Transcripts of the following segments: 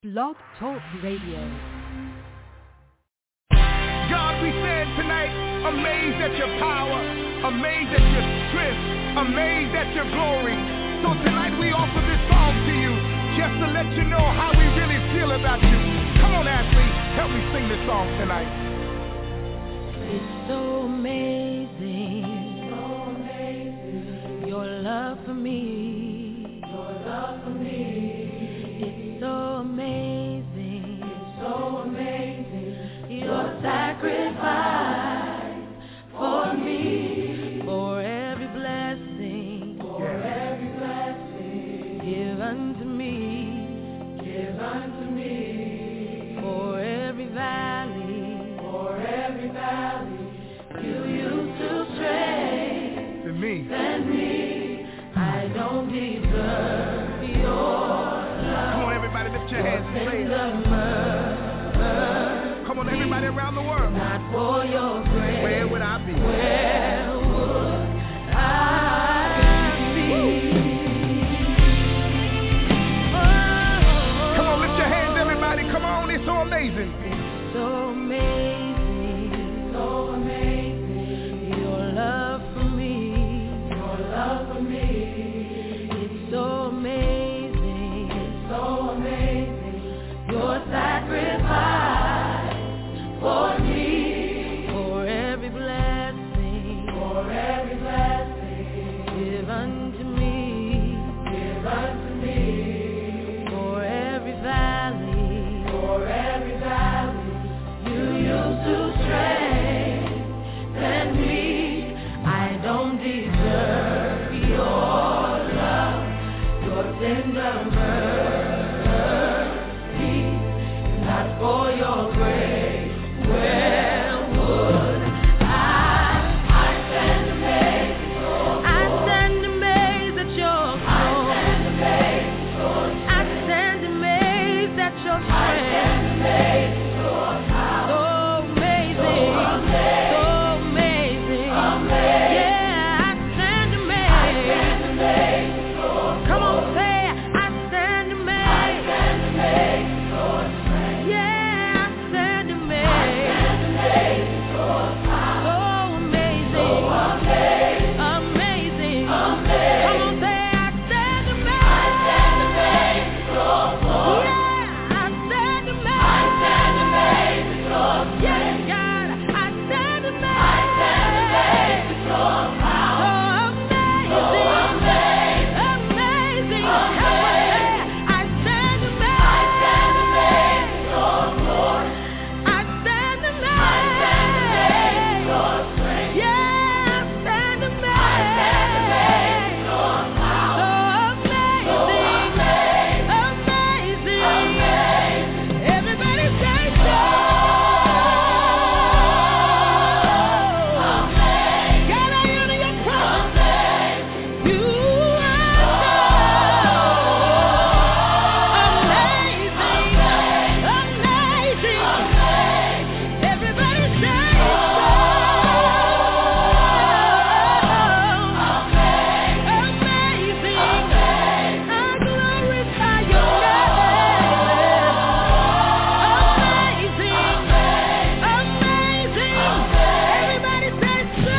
Blog Talk Radio. God, we stand tonight amazed at your power, amazed at your strength, amazed at your glory. So tonight we offer this song to you just to let you know how we really feel about you. Come on, Ashley, help me sing this song tonight. It's so amazing, your love for me, It's so amazing, your sacrifice for me, for every blessing, give unto me, for every valley, you used to strengthen me. I don't deserve your love. Come on, everybody, lift your hands and say it. Come on, everybody around the world. Not for your grace. Where would I be? Where would I be? Come on, lift your hands, everybody. Come on, it's so amazing. It's so amazing, your love for me, It's so amazing, your sacrifice for me, for every blessing, give unto me, for every valley, you used to strengthen me. I don't deserve your love, your tender mercy, not for your grace. Where would I stand amazed? I stand amazed at your glory. I stand amazed at your strength. So amazing, yeah, I stand amazed. Come on, say, I stand amazed. Yeah, I stand amazed. So amazing, amazing. Come on, say, I stand amazed. Yeah, I stand amazed. Yes, God, I stand amazed. So amazing. Help us say, I stand amazed. I stand amazed. Yeah, I stand amazed. So amazing. Everybody say so. God, I honor your promise. You are amazing. Everybody say so. Amazing. I glorify your name. Amazing. Everybody say so.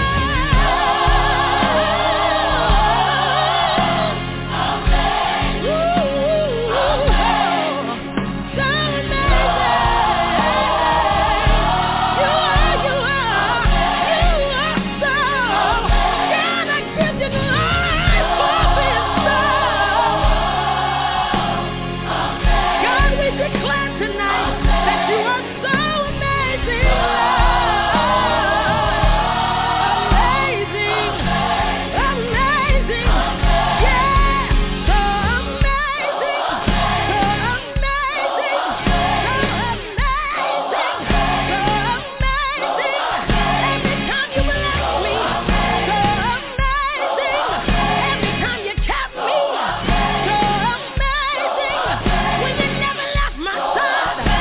God, we declare tonight that you are so amazing. Amazing. Yeah, so amazing. Every time you bless me, so amazing. Every time you kept me, so amazing. When you never left my side,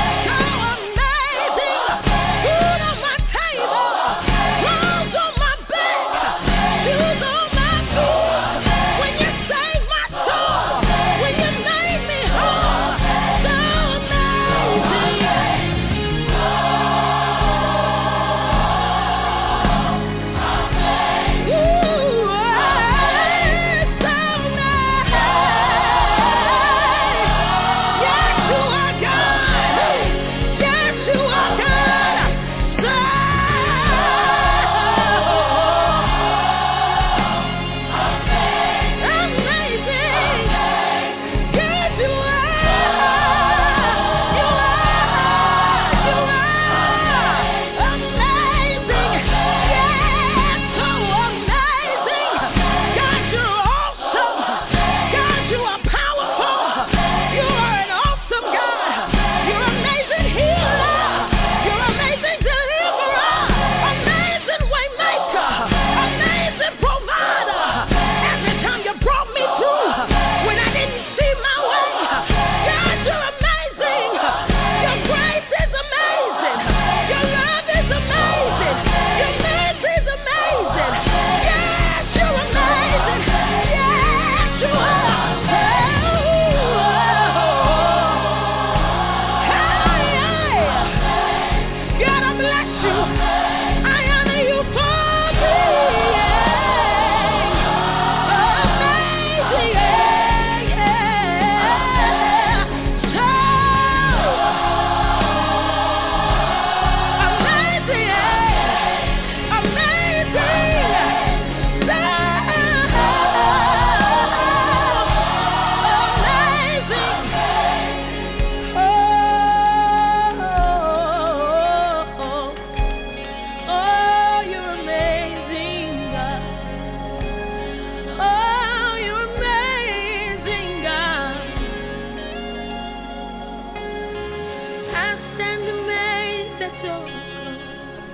at your glory.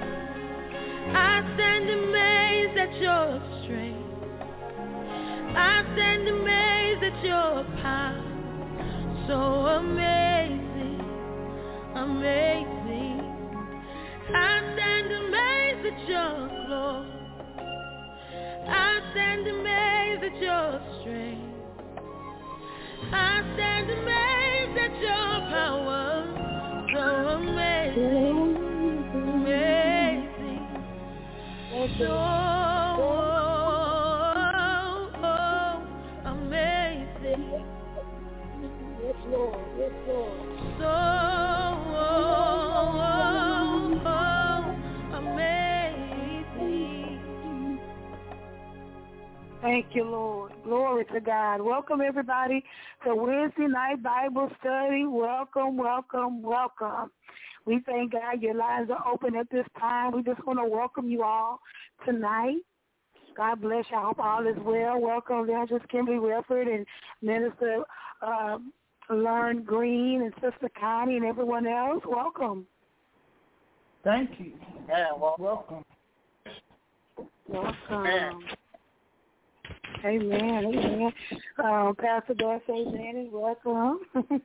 I stand amazed at your strength. I stand amazed at your power. So amazing, amazing. I stand amazed at your glory. I stand amazed at your strength. I stand amazed at your power. So amazing, amazing. So amazing. Yes, Lord. Yes, Lord. So amazing. Thank you, Lord. Glory to God. Welcome, everybody, to Wednesday night Bible study. Welcome, welcome, welcome. We thank God your lines are open at this time. We just want to welcome you all tonight. God bless you. I hope all is well. Welcome, Evangelist Kimberly Wilford and Minister Lauren Green and Sister Connie and everyone else. Welcome. Thank you. Yeah, well, welcome. Welcome. Amen. Amen. Pastor Darcy, amen. Welcome.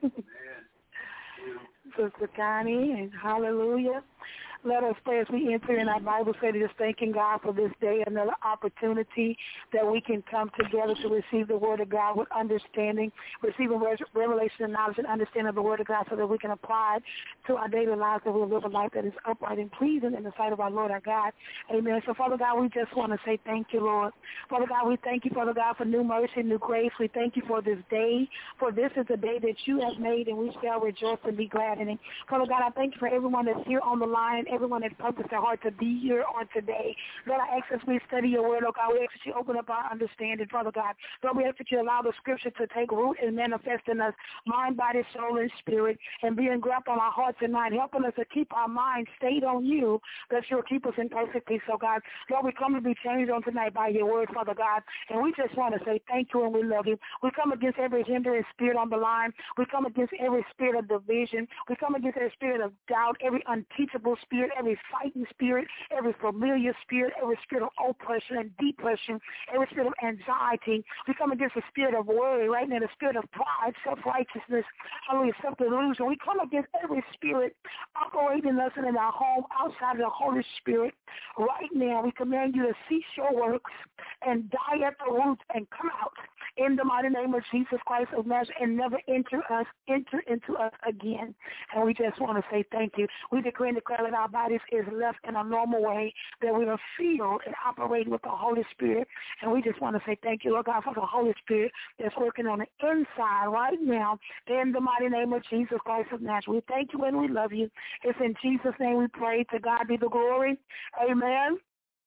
Sister Connie, and hallelujah. Let us pray as we enter in our Bible study, just thanking God for this day, another opportunity that we can come together to receive the Word of God with understanding, receiving revelation and knowledge and understanding of the Word of God so that we can apply it to our daily lives, that we'll live a life that is upright and pleasing in the sight of our Lord our God. Amen. So, Father God, we just want to say thank you, Lord. Father God, we thank you, Father God, for new mercy, new grace. We thank you for this day, for this is the day that you have made, and we shall rejoice and be glad in it. Father God, I thank you for everyone that's here on the line, everyone that's purposed their heart to be here on today. Lord, I ask as we study your word, oh God, we ask that you open up our understanding, Father God. Lord, we ask that you allow the scripture to take root and manifest in us, mind, body, soul, and spirit, and be engraft on our hearts and mind, helping us to keep our minds stayed on you, that you'll keep us in perfect peace, oh God. Lord, we come to be changed on tonight by your word, Father God, and we just want to say thank you and we love you. We come against every hindering spirit on the line. We come against every spirit of division. We come against every spirit of doubt, every unteachable spirit, every fighting spirit, every familiar spirit, every spirit of oppression and depression, every spirit of anxiety. We come against the spirit of worry right now, the spirit of pride, self-righteousness, hallelujah, self-delusion. We come against every spirit operating in us and in our home outside of the Holy Spirit. Right now, we command you to cease your works and die at the roots and come out in the mighty name of Jesus Christ of Nazareth and never enter into us again. And we just want to say thank you. We decree and declare that our bodies is left in a normal way, that we are filled and operating with the Holy Spirit. And we just want to say thank you, Lord God, for the Holy Spirit that's working on the inside right now in the mighty name of Jesus Christ of Nazareth. We thank you and we love you. It's in Jesus' name we pray. To God be the glory. Amen.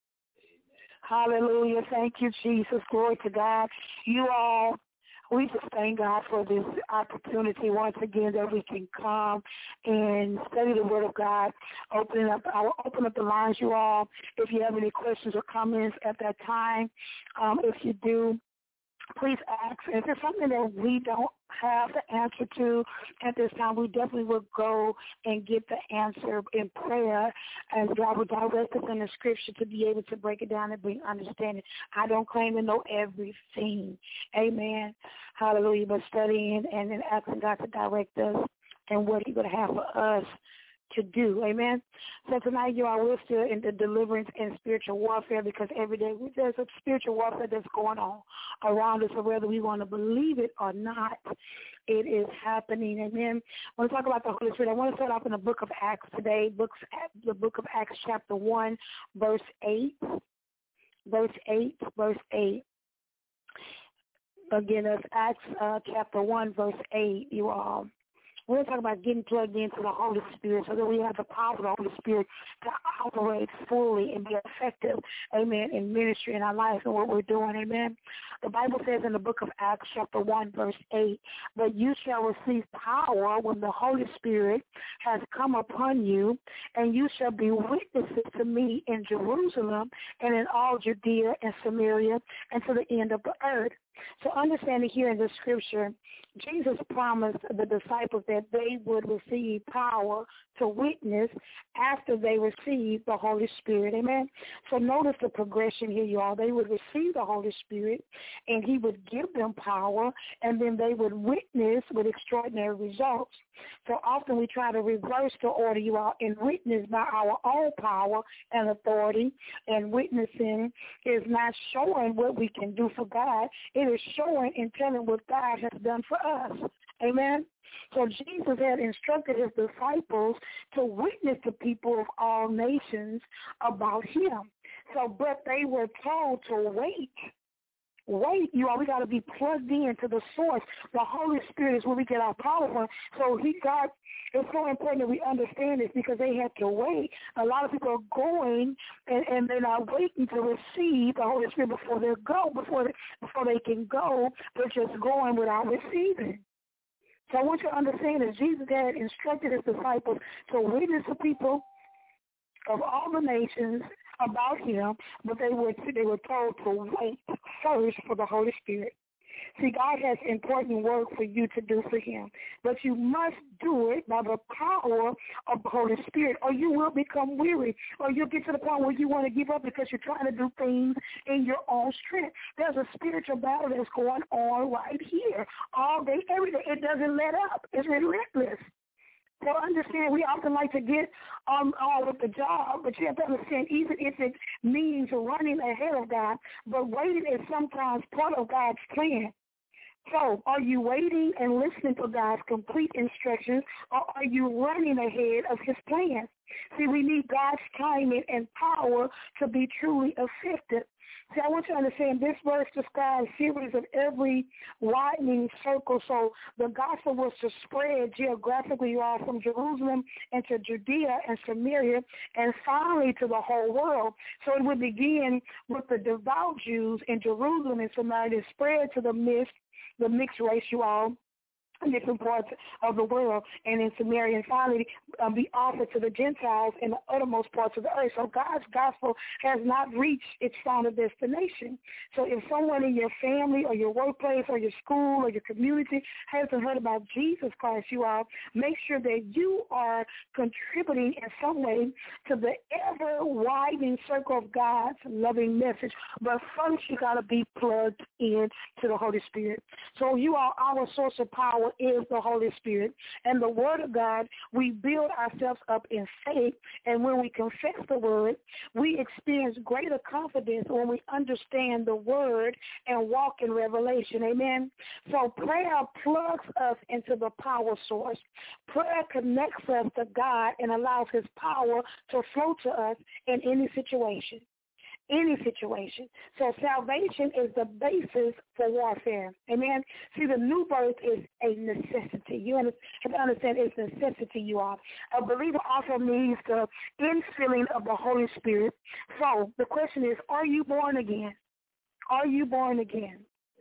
Hallelujah. Thank you, Jesus. Glory to God. You all, we just thank God for this opportunity once again that we can come and study the Word of God. I will open up the lines, you all, if you have any questions or comments at that time. If you do, please ask. If there's something that we don't have the answer to at this time, we definitely will go and get the answer in prayer, as God will direct us in the scripture to be able to break it down and bring understanding. I don't claim to know everything. Amen. Hallelujah. But studying and then asking God to direct us and what He's going to have for us to do. Amen. So tonight, you are, we're still in the deliverance and spiritual warfare, because every day there's a spiritual warfare that's going on around us, so whether we want to believe it or not, it is happening. Amen. I want to talk about the Holy Spirit. I want to start off in the book of Acts today, the book of Acts chapter 1, verse 8. Verse 8. Again, that's Acts chapter 1, verse 8, you all. We're talking about getting plugged into the Holy Spirit so that we have the power of the Holy Spirit to operate fully and be effective, amen, in ministry in our lives and what we're doing, amen. The Bible says in the book of Acts chapter 1, verse 8, "But you shall receive power when the Holy Spirit has come upon you, and you shall be witnesses to me in Jerusalem and in all Judea and Samaria and to the end of the earth." So understanding here in the scripture, Jesus promised the disciples that they would receive power to witness after they received the Holy Spirit. Amen. So notice the progression here, y'all. They would receive the Holy Spirit, and he would give them power, and then they would witness with extraordinary results. So often we try to reverse the order, you all, and witness by our own power and authority. And witnessing is not showing what we can do for God. It is showing and telling what God has done for us. Amen. So Jesus had instructed his disciples to witness to people of all nations about him. So, but they were told to wait. Wait, you all, we got to be plugged in to the source. The Holy Spirit is where we get our power from. So it's so important that we understand this because they had to wait. A lot of people are going and they're not waiting to receive the Holy Spirit before they can go. They're just going without receiving. So I want you to understand that Jesus had instructed his disciples to witness to people of all the nations about him, but they were told to wait first for the Holy Spirit. See, God has important work for you to do for him, but you must do it by the power of the Holy Spirit, or you will become weary, or you'll get to the point where you want to give up because you're trying to do things in your own strength. There's a spiritual battle that's going on right here all day, every day. It doesn't let up. It's relentless. So understand, we often like to get on with the job, but you have to understand, even if it means running ahead of God, but waiting is sometimes part of God's plan. So are you waiting and listening to God's complete instructions, or are you running ahead of his plan? See, we need God's timing and power to be truly effective. See, I want you to understand this verse describes a series of every widening circle. So the gospel was to spread geographically all from Jerusalem into Judea and Samaria and finally to the whole world. So it would begin with the devout Jews in Jerusalem and Samaria and spread to the mixed race, you all, in different parts of the world, and in Samaria, and finally be offered to the Gentiles in the uttermost parts of the earth. So God's gospel has not reached its final destination. So if someone in your family or your workplace or your school or your community hasn't heard about Jesus Christ, you all, make sure that you are contributing in some way to the ever-widening circle of God's loving message. But first, you got to be plugged in to the Holy Spirit. So you are our source of power is the Holy Spirit. And the Word of God, we build ourselves up in faith, and when we confess the Word, we experience greater confidence when we understand the Word and walk in revelation. Amen? So prayer plugs us into the power source. Prayer connects us to God and allows his power to flow to us in any situation. Any situation. So salvation is the basis for warfare. Amen. See, the new birth is a necessity. You have to understand it's a necessity, you all. A believer also needs the infilling of the Holy Spirit. So the question is, are you born again? Are you born again?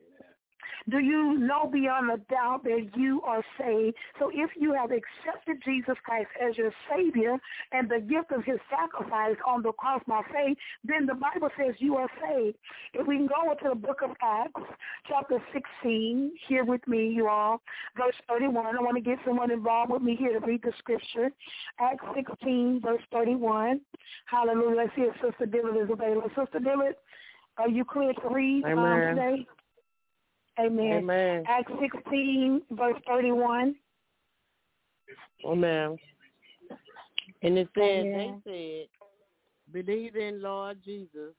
Do you know beyond a doubt that you are saved? So if you have accepted Jesus Christ as your Savior and the gift of his sacrifice on the cross by faith, then the Bible says you are saved. If we can go into the book of Acts, chapter 16, here with me, you all, verse 31. I want to get someone involved with me here to read the scripture. Acts 16, verse 31. Hallelujah. Let's see if Sister Dillard is available. Sister Dillard, are you clear to read today? Amen. Amen. Acts 16, verse 31. Amen. And it said, Amen. they said, believe in Lord Jesus,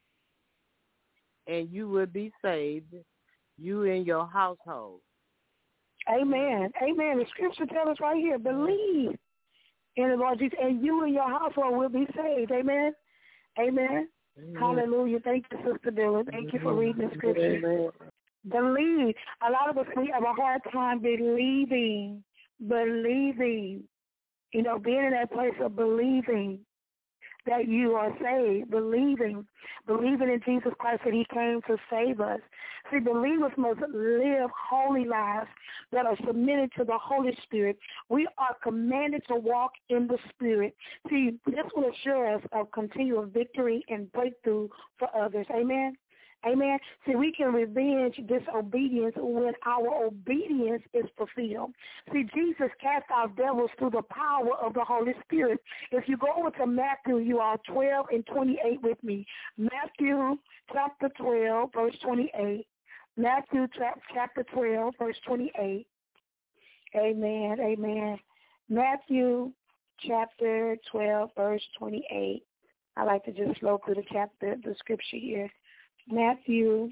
and you will be saved, you and your household. Amen. Amen. The scripture tells us right here, believe in the Lord Jesus, and you and your household will be saved. Amen. Amen. Hallelujah. Thank you, Sister Dillard. Thank you for reading the scripture. Amen. Believe. A lot of us, we have a hard time believing. You know, being in that place of believing that you are saved, believing in Jesus Christ that he came to save us. See, believers must live holy lives that are submitted to the Holy Spirit. We are commanded to walk in the Spirit. See, this will assure us of continual victory and breakthrough for others. Amen? Amen. See, we can revenge disobedience when our obedience is fulfilled. See, Jesus cast out devils through the power of the Holy Spirit. If you go over to Matthew, you are 12 and 28 with me. Matthew chapter 12, verse 28. Matthew chapter 12, verse 28. Amen, amen. Matthew chapter 12, verse 28. I like to just flow through the scripture here. Matthew,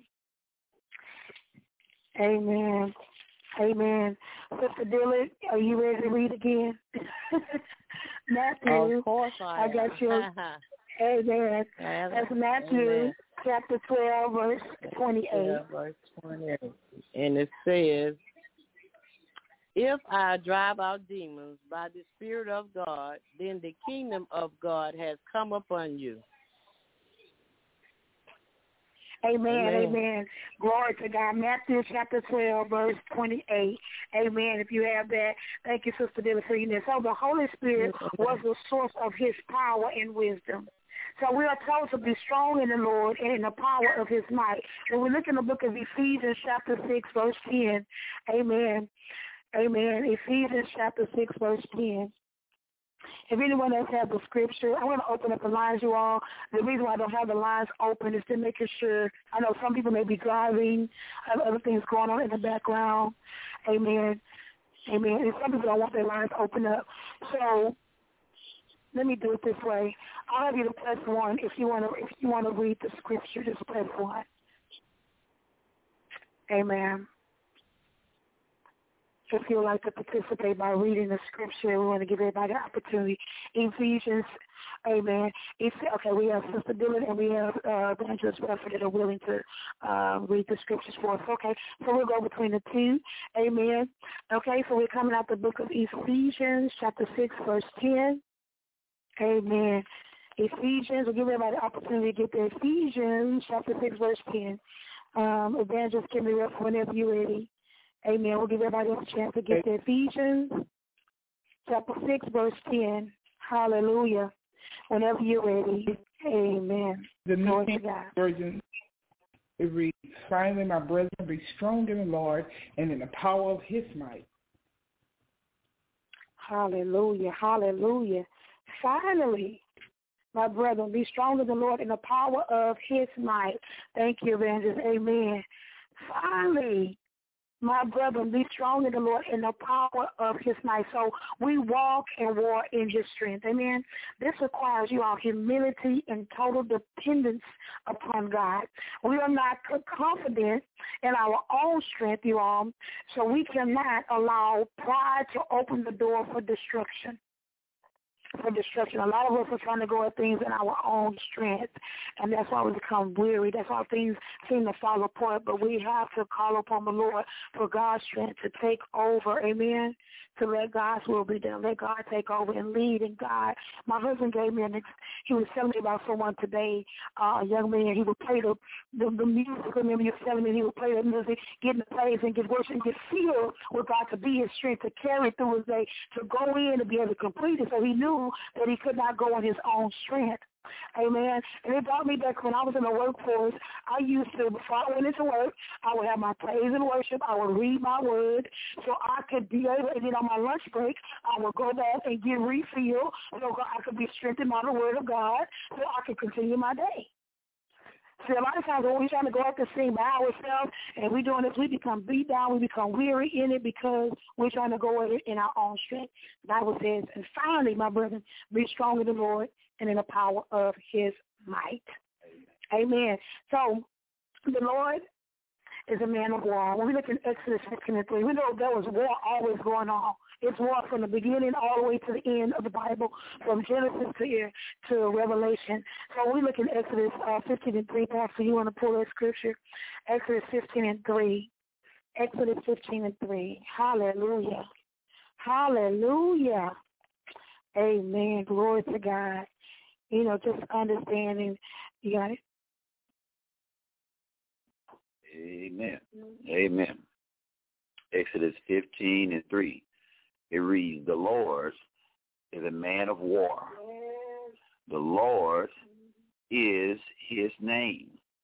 amen, amen. Sister Dillard, are you ready to read again? Matthew, of course I got you. Amen. That's Matthew Amen. chapter 12, verse 28. 12, verse 28. And it says, if I drive out demons by the Spirit of God, then the kingdom of God has come upon you. Amen, amen. Glory to God. Matthew chapter 12, verse 28. Amen. If you have that, thank you, Sister Dillard, for reading this. So the Holy Spirit was the source of his power and wisdom. So we are told to be strong in the Lord and in the power of his might. When we look in the book of Ephesians chapter 6, verse 10, amen. Amen. Ephesians chapter 6, verse 10. If anyone else has the scripture, I'm going to open up the lines, you all. The reason why I don't have the lines open is to make sure. I know some people may be driving, have other things going on in the background. Amen. Amen. And some people don't want their lines open up. So let me do it this way. I'll have you to press 1 if you want to read the scripture. Just press 1. Amen. If you would like to participate by reading the scripture, we want to give everybody an opportunity. Ephesians, amen. Okay, we have Sister Dillard and we have Evangelist Bradford that are willing to read the scriptures for us. Okay, so we'll go between the two. Amen. Okay, so we're coming out the book of Ephesians, chapter 6, verse 10. Amen. Ephesians, we'll give everybody the opportunity to get there. Ephesians, chapter 6, verse 10. Evangelist, give me up whenever you're ready. Amen. We'll give everybody else a chance to get there. Ephesians chapter 6, verse 10. Hallelujah. Whenever you're ready. Amen. The New King Version, it reads, finally, my brethren, be strong in the Lord and in the power of his might. Hallelujah. Hallelujah. Finally, my brethren, be strong in the Lord in the power of his might. Thank you, Evangelist. Amen. Finally, my brethren, be strong in the Lord in the power of his might. So we walk and war in his strength. Amen. This requires you all humility and total dependence upon God. We are not confident in our own strength, you all, so we cannot allow pride to open the door for destruction. A lot of us are trying to go at things in our own strength, and that's why we become weary. That's why things seem to fall apart, but we have to call upon the Lord for God's strength to take over, amen, to let God's will be done. Let God take over and lead and guide. My husband gave me he was telling me about someone today, a young man. He would play the music. Remember, he was telling me he would play the music, get in the praise and get worship and get filled with God to be his strength, to carry through his day, to go in and be able to complete it. So he knew that he could not go on his own strength. Amen. And it brought me back when I was in the workforce. I used to, before I went into work, I would have my praise and worship. I would read my word so I could be able, and then on my lunch break, I would go back and get refilled so I could be strengthened by the word of God so I could continue my day. See, a lot of times when we're trying to go out to sing by ourselves and we're doing this, we become beat down, we become weary in it because we're trying to go at it in our own strength. The Bible says, and finally, my brethren, be strong in the Lord and in the power of his might. Amen. So the Lord is a man of war. When we look in Exodus 15:3, we know there was war always going on. It's war from the beginning all the way to the end of the Bible, from Genesis to Revelation. So we look in Exodus 15:3. Pastor, you want to pull that scripture? Exodus 15:3. Exodus 15:3. Hallelujah. Hallelujah. Amen. Glory to God. You know, just understanding. You got it? Amen. Amen. Exodus 15:3. It reads, the Lord is a man of war. The Lord is his name.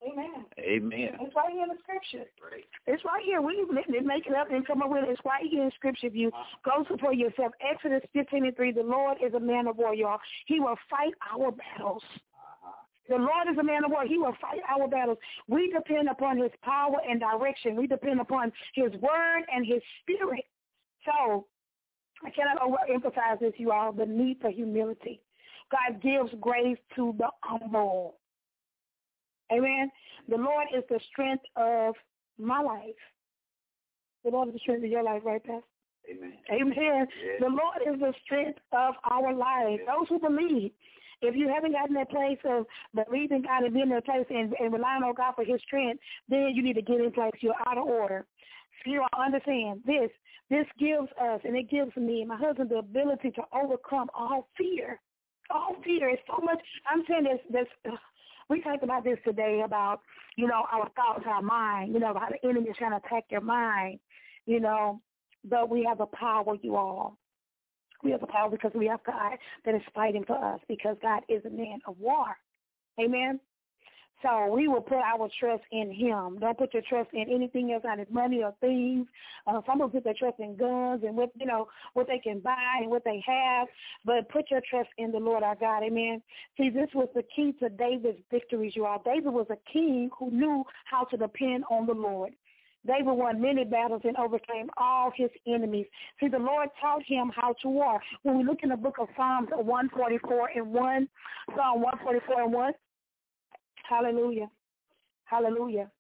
Amen. Amen. It's right here in the scripture. Right. It's right here. We didn't make it up and come up with it. It's right here in scripture. If you go support yourself, Exodus 15:3, the Lord is a man of war, y'all. He will fight our battles. The Lord is a man of war. He will fight our battles. We depend upon his power and direction. We depend upon his word and his spirit. So I cannot overemphasize this, you all, the need for humility. God gives grace to the humble. Amen. The Lord is the strength of my life. The Lord is the strength of your life, right, Pastor? Amen. Amen. Yes. The Lord is the strength of our life. Those who believe. If you haven't gotten that place of believing God and being in that place and relying on God for his strength, then you need to get in place. You're out of order. So you all understand this. This gives us, and it gives me and my husband the ability to overcome all fear. All fear is so much. I'm saying this. We talked about this today about, our thoughts, our mind, how the enemy is trying to attack your mind, but we have the power, you all. We have the power because we have God that is fighting for us because God is a man of war. Amen? So we will put our trust in him. Don't put your trust in anything else, either money or things. Some will put their trust in guns and what they can buy and what they have. But put your trust in the Lord our God. Amen. See, this was the key to David's victories, you all. David was a king who knew how to depend on the Lord. David won many battles and overcame all his enemies. See, the Lord taught him how to war. When we look in the book of Psalms 144:1, Psalm 144:1, hallelujah. Hallelujah.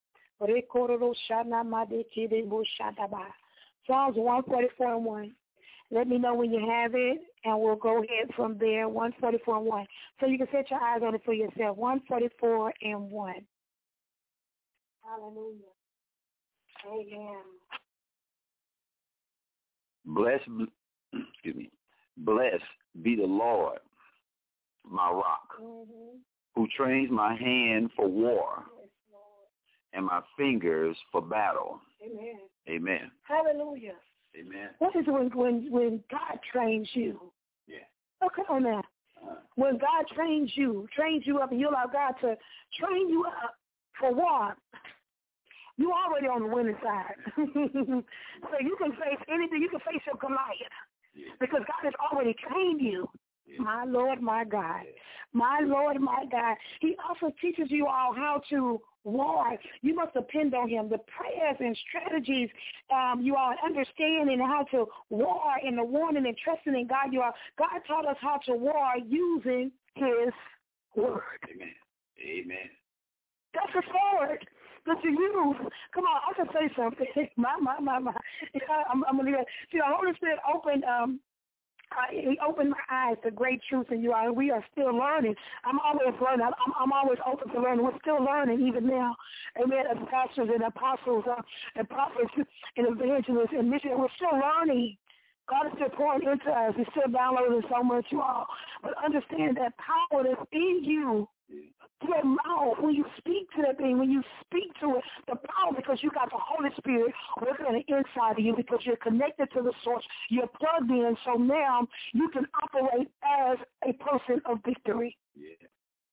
Psalms 144:1. Let me know when you have it, and we'll go ahead from there, 144:1. So you can set your eyes on it for yourself, 144:1. Hallelujah. Amen. Blessed be the Lord, my rock, who trains my hand for war and my fingers for battle. Amen. Amen. Hallelujah. Amen. What is when God trains you? Yeah. Okay, on that. When God trains you up, and you allow God to train you up for war, you're already on the winning side. So you can face anything. You can face your Goliath because God has already trained you. Yeah. My Lord, my God. My Lord, my God. He also teaches you all how to war. You must depend on him. The prayers and strategies you all understand and how to war and the warning and trusting in God. God taught us how to war using his word. Amen. Amen. That's a sword that you use. Come on, I can say something. My. I'm going to see the Holy Spirit opened he opened my eyes to great truth, and you are. We are still learning. I'm always learning. I'm always open to learning. We're still learning even now. Amen. As pastors and apostles and prophets and evangelists and missionaries, we're still learning. God is still pouring into us. He's still downloading so much, you all. But understand that power that's in you. Your mouth, when you speak to that thing, when you speak to it, the power, because you got the Holy Spirit working on the inside of you because you're connected to the source, you're plugged in, so now you can operate as a person of victory. Yeah.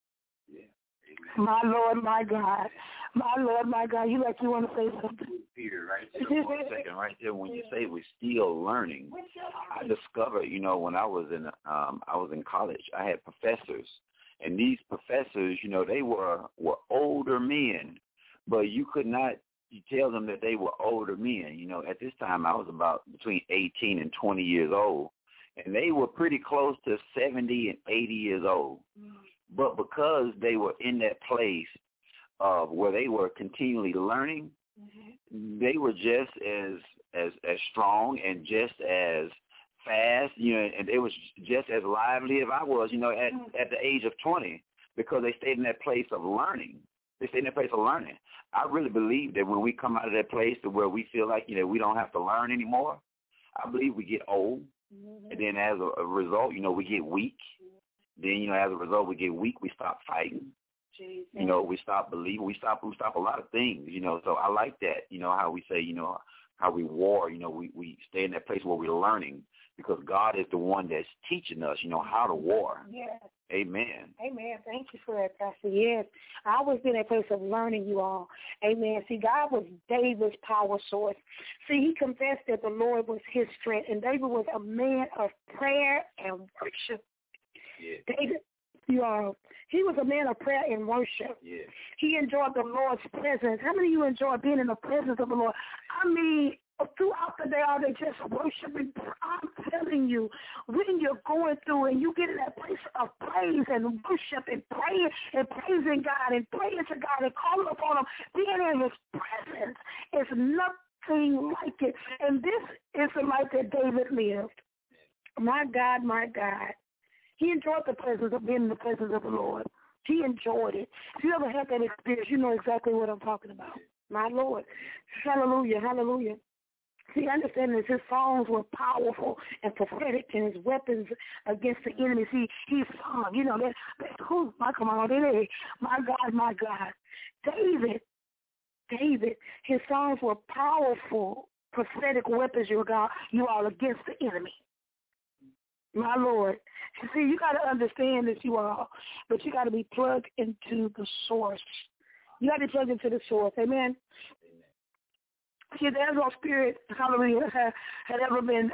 My Lord, my God. My Lord, my God. You want to say something? Peter, right there for a second, right there. When you say we're still learning, I discovered, when I was in college, I had professors. And these professors, they were older men, but you could not tell them that they were older men. At this time, I was about between 18 and 20 years old, and they were pretty close to 70 and 80 years old. But because they were in that place of where they were continually learning, they were just as strong and just as fast, and it was just as lively as I was, at the age of 20, because they stayed in that place of learning. They stayed in that place of learning. I really believe that when we come out of that place to where we feel like, we don't have to learn anymore, I believe we get old, and then as a result, we get weak. Then, as a result, we get weak. We stop fighting. We stop believing. We stop a lot of things, So I like that, how we say, how we war, we stay in that place where we're learning. because God is the one that's teaching us, how to war. Yes. Amen. Amen. Thank you for that, Pastor. Yes. I always been in a place of learning, you all. Amen. See, God was David's power source. See, he confessed that the Lord was his strength, and David was a man of prayer and worship. Yeah. David, you all, he was a man of prayer and worship. Yeah. He enjoyed the Lord's presence. How many of you enjoy being in the presence of the Lord? I mean, throughout the day, are they just worshiping? I'm telling you, when you're going through and you get in that place of praise and worship and praying and praising God and praying to God and calling upon him, being in his presence is nothing like it. And this is the life that David lived. My God, my God. He enjoyed the presence of being in the presence of the Lord. He enjoyed it. If you ever had that experience, you know exactly what I'm talking about. My Lord. Hallelujah, hallelujah. See, understand this, his songs were powerful and prophetic, and his weapons against the enemy. See, he sung, my God, my God. David, his songs were powerful, prophetic weapons, you all, against the enemy. My Lord. See, you got to understand this, you all, but you got to be plugged into the source. You got to be plugged into the source. Amen. See, there's no spirit, hallelujah, had ever been,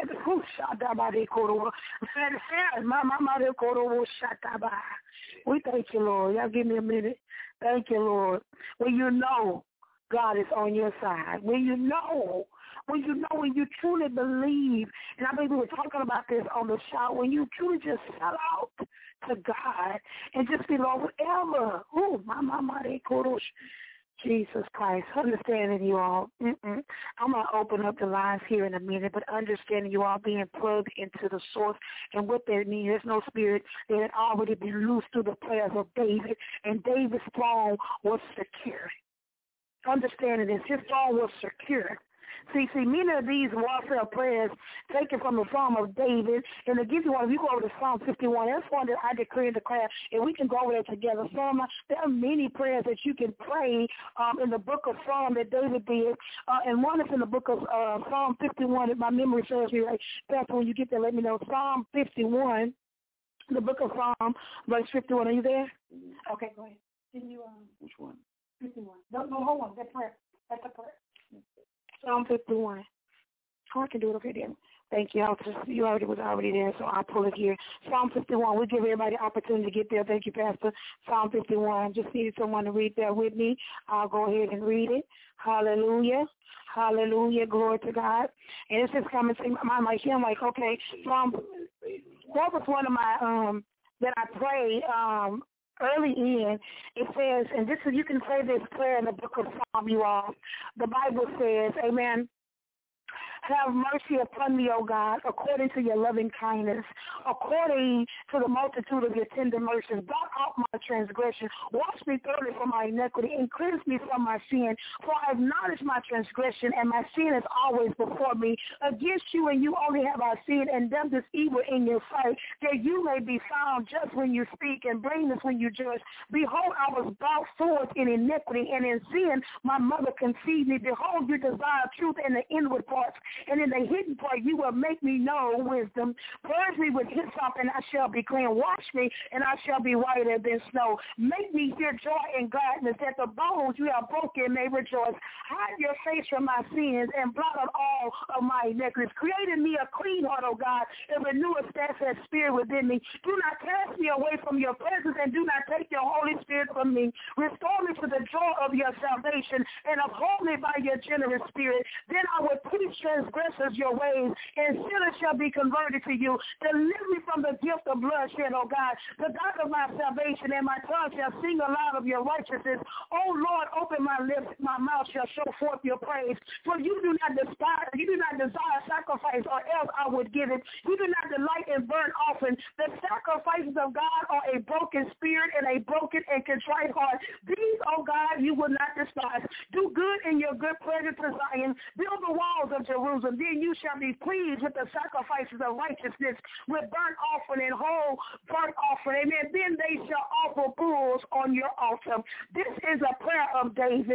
we thank you, Lord. Y'all give me a minute. Thank you, Lord. When you know God is on your side, when you truly believe, and I believe we were talking about this on the shout, when you truly just sell out to God and just be Lord, whatever. Oh, my, Jesus Christ, understanding you all. I'm going to open up the lines here in a minute, but understanding you all being plugged into the source and what that means. There's no spirit that had already been loosed through the prayers of David, and David's throne was secure. Understanding this, his throne was secure. See, many of these warfare prayers taken from the Psalm of David, and to give you one, if you go over to Psalm 51, that's one that I decree and declare, and we can go over there together. There are many prayers that you can pray in the book of Psalm that David did, and one is in the book of Psalm 51, if my memory serves me right. That's when you get there, let me know. Psalm 51, the book of Psalm, verse 51. Are you there? Okay, go ahead. Can you, which one? 51. No, hold on. That's prayer. That's a prayer. Psalm 51. Oh, I can do it okay then. Thank you. You was already there, so I'll pull it here. Psalm 51. We'll give everybody the opportunity to get there. Thank you, Pastor. Psalm 51. Just needed someone to read that with me. I'll go ahead and read it. Hallelujah. Hallelujah. Glory to God. And it's just coming to my hymn like, okay, that was one of my, that I prayed, early in, it says, and this is, you can say this prayer in the book of Psalm, you all. The Bible says, amen, have mercy upon me, O God, according to your loving kindness, according to the multitude of your tender mercies. Blot out my transgression. Wash me thoroughly from my iniquity and cleanse me from my sin. For I acknowledge my transgression, and my sin is always before me. Against you and you only have I sinned and done this evil in your sight, that you may be found just when you speak and blameless when you judge. Behold, I was brought forth in iniquity, and in sin my mother conceived me. Behold, you desire truth in the inward parts, and in the hidden part you will make me know wisdom. Purge me with hyssop, and I shall be clean. Wash me, and I shall be whiter than snow. Make me hear joy and gladness, that the bones you have broken may rejoice. Hide your face from my sins, and blot out all of my iniquities. Create in me a clean heart, O God, and renew a steadfast spirit within me. Do not cast me away from your presence, and do not take your Holy Spirit from me. Restore me to the joy of your salvation, and uphold me by your generous spirit. Then I will teach transgressors your ways, and sinners shall be converted to you. Deliver me from the gift of bloodshed, O God, the God of my salvation, and my tongue shall sing aloud of your righteousness. O Lord, open my lips, my mouth shall show forth your praise. For you do not desire sacrifice, or else I would give it. You do not delight in burnt offering. The sacrifices of God are a broken spirit and a broken and contrite heart. These, O God, you will not despise. Do good in your good pleasure to Zion. Build the walls of Jerusalem. Then you shall be pleased with the sacrifices of righteousness, with burnt offering and whole burnt offering. Amen. Then they shall offer bulls on your altar. This is a prayer of David.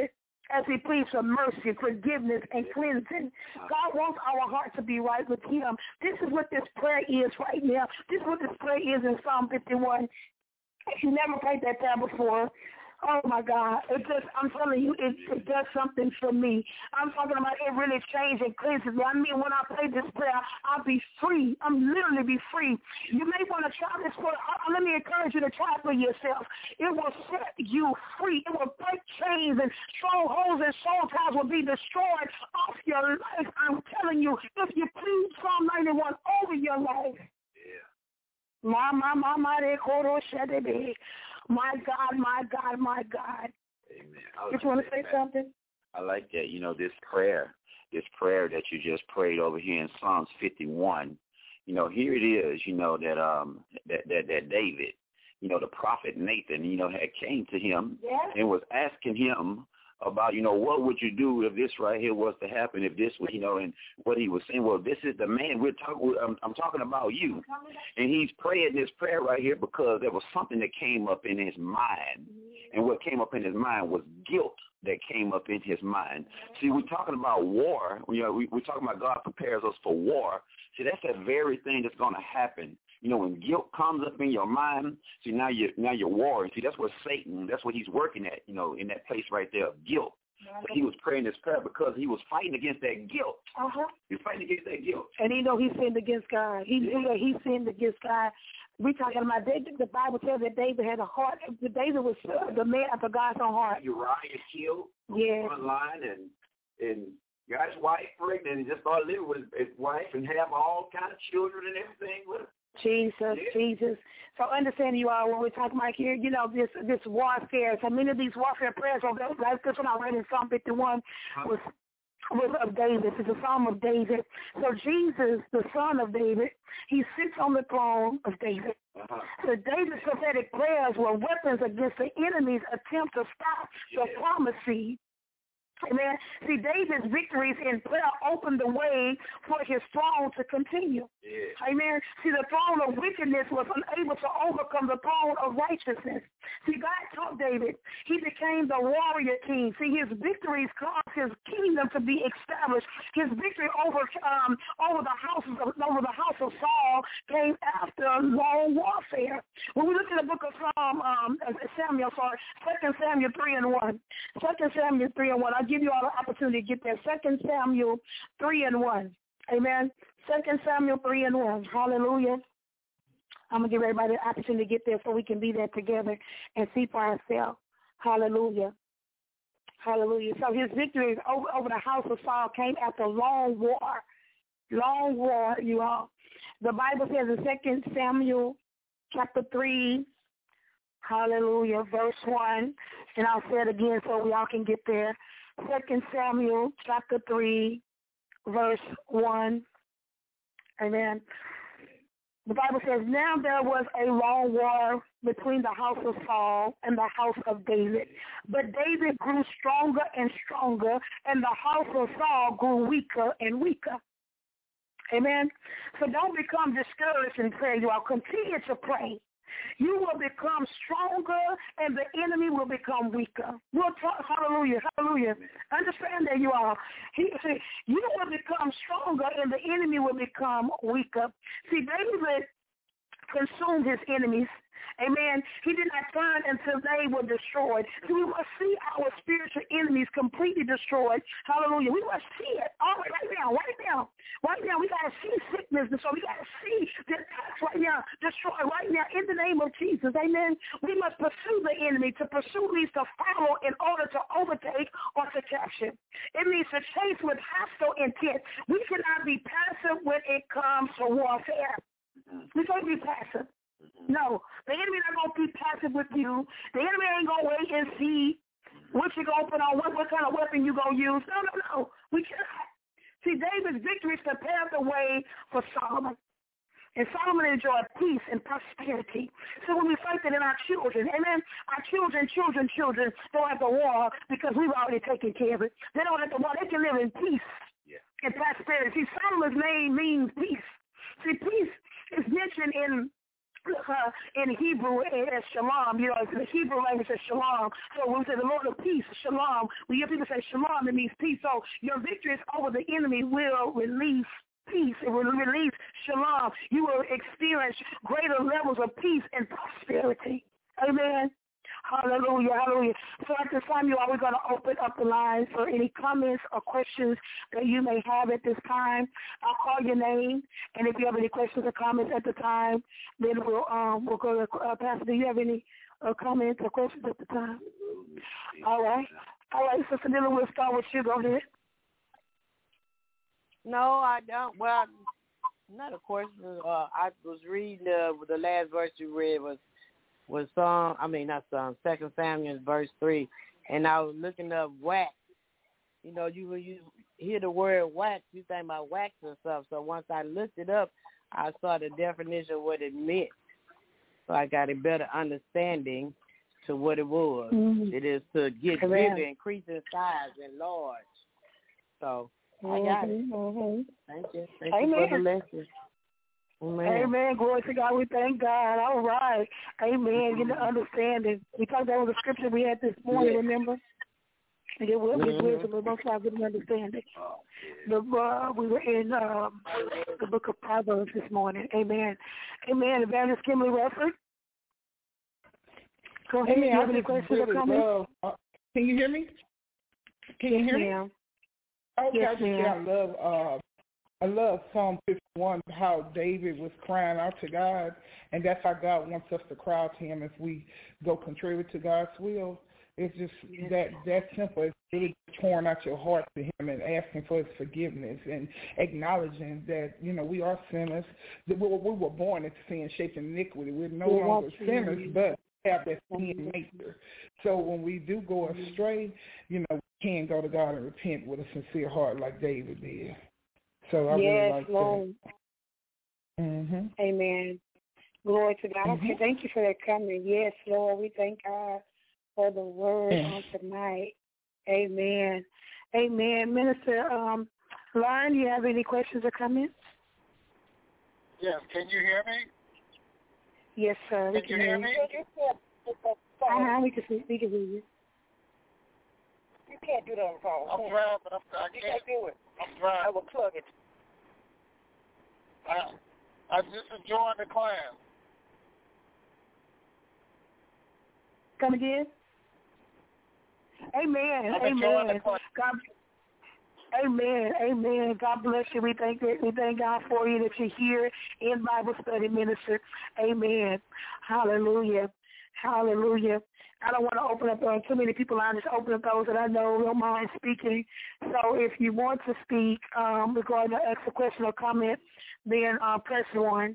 as he pleads for mercy, forgiveness, and cleansing. God wants our heart to be right with him. This is what this prayer is right now. This is what this prayer is in Psalm 51. If you never prayed that prayer before, oh my God, I'm telling you, it does something for me. I'm talking about it really changed and cleanses me. I mean, when I pray this prayer, I'll be free. I'm literally be free. You may want to try this prayer. Let me encourage you to try it for yourself. It will set you free. It will break chains and strongholds and soul ties will be destroyed off your life. I'm telling you, if you plead Psalm 91 over your life, my God, my God, my God. Amen. You want to say something? I like that. You know, this prayer that you just prayed over here in Psalms 51, you know, here it is, you know, that David, you know, the prophet Nathan, you know, had came to him and was asking him about, you know, what would you do if this right here was to happen, if this was, you know, and what he was saying, well, this is the man I'm talking about you. And he's praying this prayer right here because there was something that came up in his mind. And what came up in his mind was guilt that came up in his mind. See, we're talking about war. You know, we're talking about God prepares us for war. See, that's that very thing that's going to happen. You know, when guilt comes up in your mind, see, now you're warring. See, that's what Satan, that's what he's working at, you know, in that place right there of guilt. But he was praying this prayer because he was fighting against that guilt. He was fighting against that guilt. And he know he sinned against God. He knew that he sinned against God. We're talking about David. The Bible tells that David had a heart. David was the man after God's own heart. Uriah killed on line and got his wife pregnant and just started living with his wife and have all kind of children and everything with him. Jesus. So understand you all when we're talking about here, you know, this warfare. So many of these warfare prayers, like this one I read in Psalm 51 was of David. It's a Psalm of David. So Jesus, the son of David, he sits on the throne of David. So David's prophetic prayers were weapons against the enemy's attempt to stop the promised seed. Amen. See, David's victories in prayer opened the way for his throne to continue. Amen. See, the throne of wickedness was unable to overcome the throne of righteousness. See, God taught David. He became the warrior king. See, his victories caused his kingdom to be established. His victory over the house of Saul came after long warfare. When we look at the book of Samuel 3:1. 2 Samuel 3:1. I'll give you all the opportunity to get there. 2 Samuel 3:1. Amen. 2 Samuel 3:1. Hallelujah. I'm going to give everybody the opportunity to get there so we can be there together and see for ourselves. Hallelujah. Hallelujah. So his victories over the house of Saul came after long war. Long war, you all. The Bible says in 2 Samuel chapter 3, hallelujah, verse 1, and I'll say it again so we all can get there. 2 Samuel chapter 3, verse 1. Amen. The Bible says, now there was a long war between the house of Saul and the house of David. But David grew stronger and stronger, and the house of Saul grew weaker and weaker. Amen. So don't become discouraged in prayer. You all continue to pray. You will become stronger, and the enemy will become weaker. We'll talk, hallelujah, hallelujah. Understand that, you all. You will become stronger, and the enemy will become weaker. See, David consumed his enemies. Amen. He did not turn until they were destroyed. So we must see our spiritual enemies completely destroyed. Hallelujah. We must see it. All right now. Right now. We got to see sickness. So we got to see the attacks right now. Destroyed right now in the name of Jesus. Amen. We must pursue the enemy. To pursue means to follow in order to overtake or to capture. It means to chase with hostile intent. We cannot be passive when it comes to warfare. We can't be passive. No, the enemy not going to be passive with you. The enemy ain't going to wait and see what you going to put on, what kind of weapon you going to use. No. We cannot. See, David's victories prepared the way for Solomon. And Solomon enjoyed peace and prosperity. So when we fight that in our children, amen, our children don't have to war because we've already taken care of it. They don't have to war. They can live in peace and prosperity. See, Solomon's name means peace. See, peace is mentioned in in Hebrew as shalom, the Hebrew language is shalom. So when we say the Lord of peace, shalom, we hear people say shalom, it means peace. So your victories over the enemy will release peace. It will release shalom. You will experience greater levels of peace and prosperity. Amen. Hallelujah, hallelujah. So at this time, you are going to open up the lines for any comments or questions that you may have at this time. I'll call your name, and if you have any questions or comments at the time, then we'll go to Pastor. Do you have any comments or questions at the time? All right. Sister Nilla, we'll start with you. Go ahead. No, I don't. Well, not a question. I was reading the last verse you read was 2 Samuel verse 3, and I was looking up wax. You hear the word wax, you think about wax and stuff. So once I looked it up, I saw the definition of what it meant. So I got a better understanding to what it was. Mm-hmm. It is to get bigger, increase in size, and large. So I got it. Mm-hmm. Thank you. Thank you for the lesson. Amen. Amen. Glory to God. We thank God. All right. Amen. Get the understanding. We talked about the scripture we had this morning, remember? And it will be wisdom, but most of an understanding. We were in the book of Proverbs this morning. Amen. Amen. Evangelist Kimberly Redford. Go ahead. Do you have any questions or comments? Can you hear me? Can you hear me? Ma'am. Okay, yes, ma'am. I love Psalm 51, how David was crying out to God, and that's how God wants us to cry out to him if we go contrary to God's will. It's just that simple. It's really pouring out your heart to him and asking for his forgiveness and acknowledging that, we are sinners. We were born into sin, shaped in iniquity. We're no longer sinners, but have that sin nature. So when we do go astray, we can go to God and repent with a sincere heart like David did. So I really like Lord. That. Mm-hmm. Amen. Glory to God. Okay, thank you for that comment. Yes, Lord, we thank God for the word on tonight. Amen. Amen. Minister Lauren, do you have any questions or comments? Yes. Can you hear me? Yes, sir. Can you hear me? We can hear you. You can't do that on the phone. I'm driving, but I can't do it. I'm driving. I will plug it. I just enjoyed the class. Come again? Amen. Amen. God, amen. God bless you. We thank God for you that you're here in Bible study, minister. Amen. Hallelujah. Hallelujah. I don't want to open up too many people. I just open up those that I know don't mind speaking. So if you want to speak regarding to ask a question or comment, then press 1.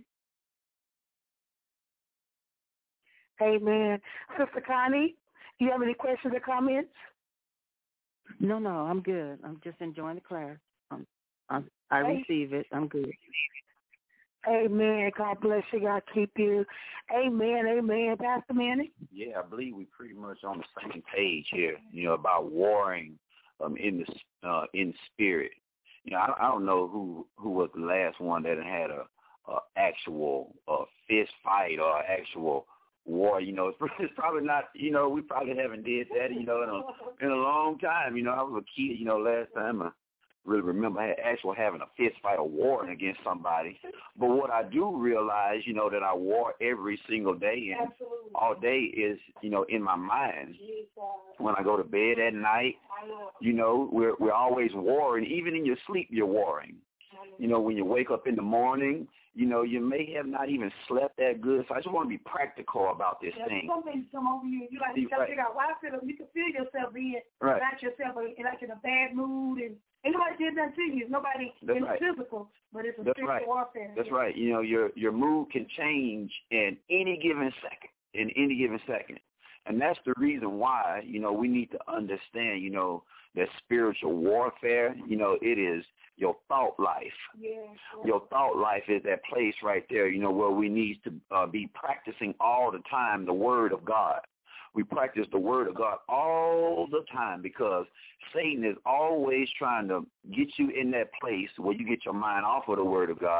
Amen. Sister Connie, do you have any questions or comments? No, I'm good. I'm just enjoying the class. I receive it. I'm good. Amen. God bless you. God keep you. Amen. Pastor Manny? Yeah, I believe we're pretty much on the same page here, about warring in spirit. I don't know who was the last one that had a actual fist fight or actual war. It's probably not, we probably haven't did that, in a long time. I was a kid, last time I really remember having a fist fight or warring against somebody. But what I do realize, that I war every single day, and all day is, in my mind. When I go to bed at night, we're always warring. Even in your sleep, you're warring. When you wake up in the morning, you may have not even slept that good. So I just want to be practical about this thing. Some things come over you. You got to figure out why you can feel yourself being not yourself, like in a bad mood, and nobody did that to you. Nobody in physical, but it's a spiritual warfare. That's right. Your mood can change in any given second. And that's the reason why, we need to understand, that spiritual warfare, it is your thought life. Yeah, sure. Your thought life is that place right there, where we need to be practicing all the time the Word of God. We practice the Word of God all the time because Satan is always trying to get you in that place where you get your mind off of the Word of God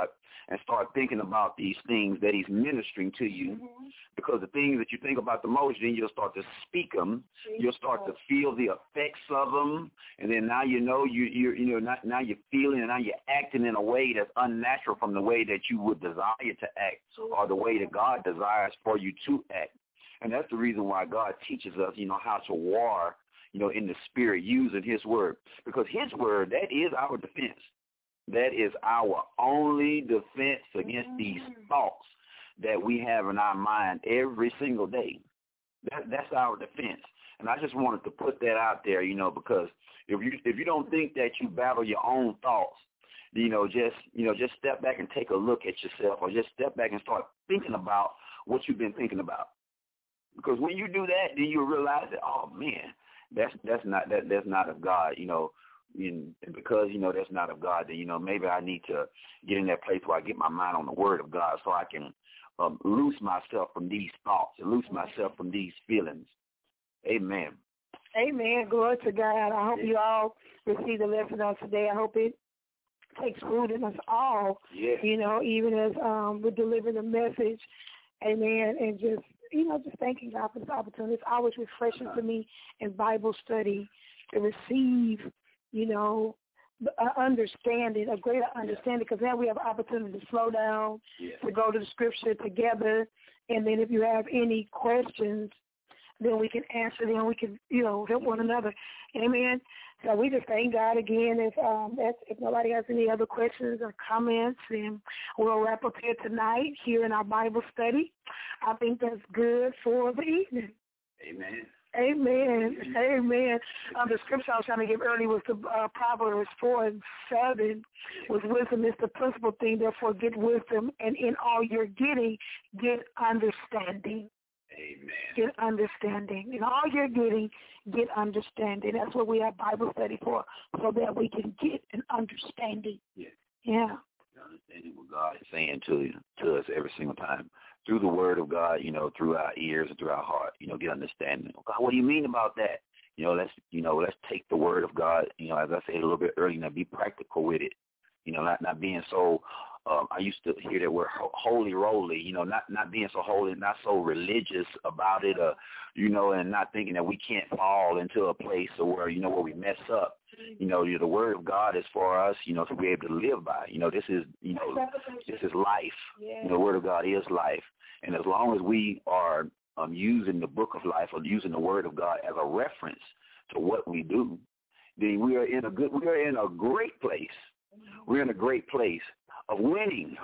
and start thinking about these things that he's ministering to you. Because the things that you think about the most, then you'll start to speak them. You'll start to feel the effects of them, and then now now you're feeling, and now you're acting in a way that's unnatural from the way that you would desire to act, or the way that God desires for you to act. And that's the reason why God teaches us, how to war, in the spirit, using his word. Because his word, that is our defense. That is our only defense against these thoughts that we have in our mind every single day. That's our defense. And I just wanted to put that out there, because if you don't think that you battle your own thoughts, just step back and take a look at yourself, or just step back and start thinking about what you've been thinking about. Because when you do that, then you'll realize that, oh man, that's not of God, and because that's not of God, then maybe I need to get in that place where I get my mind on the Word of God, so I can loose myself from these thoughts and loose myself from these feelings. Amen. Amen. Glory to God. I hope you all receive the lesson on today. I hope it takes root in us all. Yeah. Even as we're delivering the message. Amen. And just thanking God for this opportunity. It's always refreshing to me in Bible study to receive, understanding, a greater understanding, because now we have an opportunity to slow down, to go to the scripture together, and then if you have any questions, then we can answer them. We can, help one another. Amen. So we just thank God again. If nobody has any other questions or comments, then we'll wrap up here tonight here in our Bible study. I think that's good for the evening. Amen. Amen. Amen. The scripture I was trying to give earlier was the Proverbs 4:7. Was wisdom is the principal thing. Therefore, get wisdom, and in all you're getting, get understanding. Amen. Get understanding. In all you're getting, get understanding. That's what we have Bible study for, so that we can get an understanding. Yeah. Understanding what God is saying to us every single time. Through the word of God, through our ears and through our heart, get understanding. God, what do you mean about that? Let's take the word of God, as I said a little bit earlier, be practical with it. Not being so, I used to hear that word holy roly, not being so holy, not so religious about it, and not thinking that we can't fall into a place where, where we mess up. The word of God is for us, to be able to live by. This is life. The word of God is life. And as long as we are using the book of life, or using the word of God as a reference to what we do, then we are in a great place. We're in a great place of winning.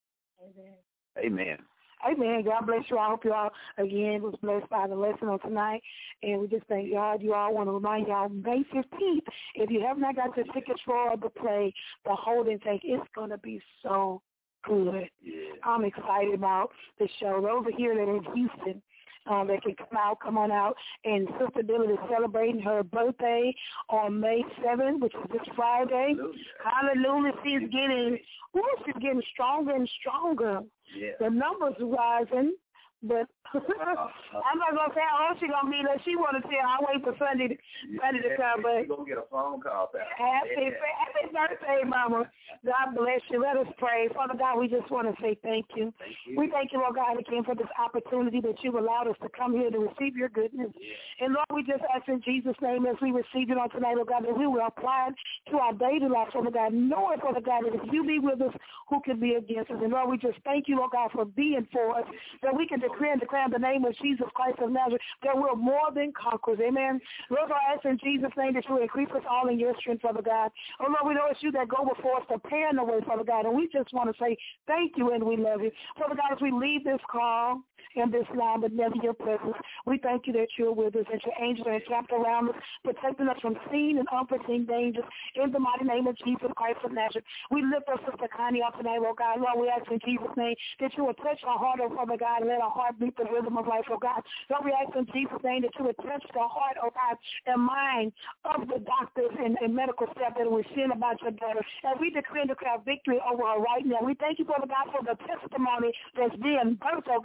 Amen. Amen. God bless you. I hope you all, again, was blessed by the lesson on tonight. And we just thank God. You all want to remind y'all, May 15th, if you have not got your tickets for the play, the Holding Tank, it's going to be so good. I'm excited about the show. Those are here that are in Houston. That can come on out. And Sister Dillard is celebrating her birthday on May 7th, which is this Friday. Hallelujah. She's getting stronger and stronger. The numbers are rising. But I'm not going to say how old she's going to be. She want to tell. I'll wait for Sunday to come. But she's going to get a phone call back. Happy birthday, Mama. God bless you. Let us pray. Father God, we just want to say thank you. We thank you, Lord God, again for this opportunity that you allowed us to come here to receive your goodness. And, Lord, we just ask in Jesus' name as we receive it on tonight, Lord God, that we will apply it to our daily life, Father God, knowing, Father God, that if you be with us, who can be against us? And, Lord, we just thank you, Lord God, for being for us, that we can decree and declare in the name of Jesus Christ of Nazareth that we're more than conquerors. Amen. Lord, I ask in Jesus' name that you will increase us all in your strength, Father God. Oh, Lord, we know it's you that go before us, preparing the way, Father God, and we just want to say thank you and we love you. Father God, as we leave this call and this line, but never your presence, we thank you that you're with us, that your angels are encamped around us, protecting us from seen and unforeseen dangers. In the mighty name of Jesus Christ of Nazareth, we lift up Sister Connie up tonight, Lord God. Lord, we ask in Jesus' name that you will touch our heart, oh Father God, and let our heart beat the rhythm of life, oh God. Lord, we ask in Jesus' name that you would touch the heart, oh God, and mind of the doctors and medical staff that we're seeing about your daughter. As we decree and declare victory over her right now, we thank you, Father God, for the testimony that's being birthed, oh God, in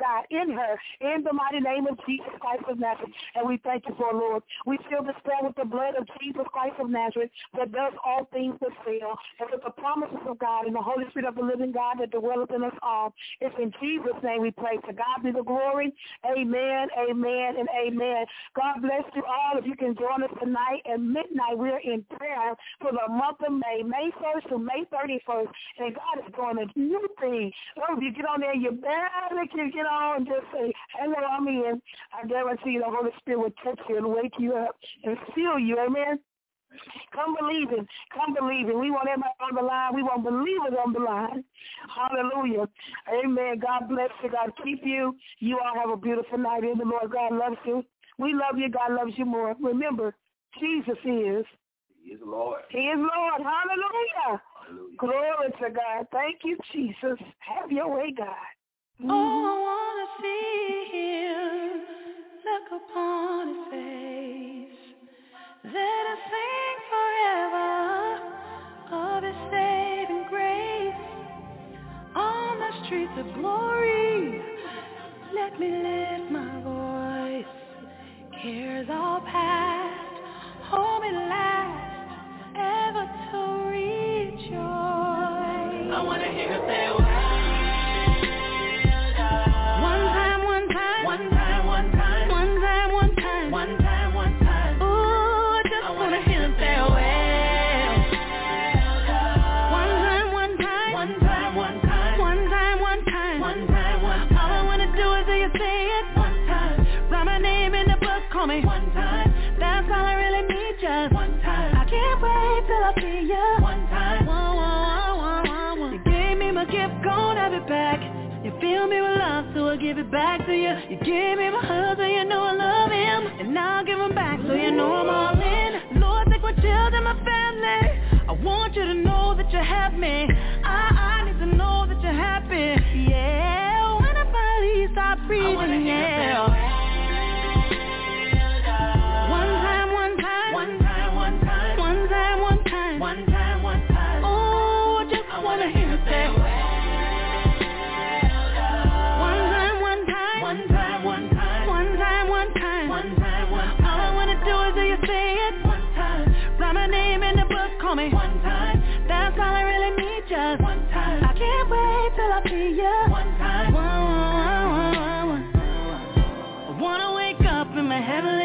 in her in the mighty name of Jesus Christ of Nazareth. And we thank you for, Lord. We seal this prayer with the blood of Jesus Christ of Nazareth that does all things but fail. And with the promises of God and the Holy Spirit of the living God that dwelleth in us all. It's in Jesus' name we pray. To God be the glory. Amen, amen, and amen. God bless you all. If you can join us tonight at midnight, we're in prayer for the month of May, May 1st to May 31st. And God is doing a new thing. If you get on there, you barely can get on and just say, hello, I'm in. I guarantee the Holy Spirit will touch you and wake you up and seal you. Amen. Come believing. Come believing. We want everybody on the line. We want believers on the line. Hallelujah. Amen. God bless you. God keep you. You all have a beautiful night in the Lord. God loves you. We love you. God loves you more. Remember, Jesus is. He is Lord. He is Lord. Hallelujah. Hallelujah. Glory to God. Thank you, Jesus. Have your way, God. Oh, I want to see him, look upon his face. Let us sing forever of his saving grace. On the streets of glory, let me lift my voice. Cares all past, hold me last, ever to rejoice. I want to hear you say, me one time, that's all I really need, just one time. I can't wait till I see you one time. You gave me my gift, gonna have it back. You fill me with love, so I give it back to you. You gave me my husband, so you know I love him, and now I'll give him back, so you know I'm all in. Lord, take my children, my family. I want you to know that you have me. I need to know that you're happy. Yeah, when I finally stop breathing, yeah. Call me one time, that's all I really need, just one time. I can't wait till I see you one time. I wanna wake up in my heavenly